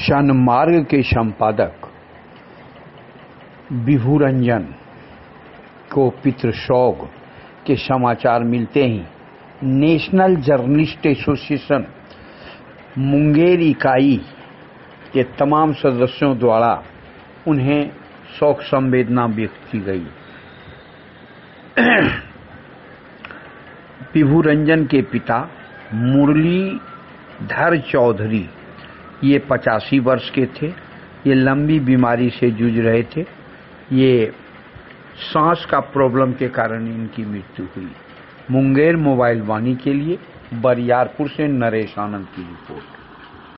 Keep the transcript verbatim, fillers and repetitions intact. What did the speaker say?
जनमार्ग के संपादक विभु रंजन को पितृशोक के समाचार मिलते ही नेशनल जर्नलिस्ट एसोसिएशन मुंगेर इकाई के तमाम सदस्यों द्वारा उन्हें शोक संवेदना व्यक्त की गई। विभु रंजन के पिता मुरलीधर चौधरी ये पचासी वर्ष के थे। ये लंबी बीमारी से जूझ रहे थे। ये सांस का प्रॉब्लम के कारण इनकी मृत्यु हुई। मुंगेर मोबाइल वाणी के लिए बरियारपुर से नरेश आनंद की रिपोर्ट।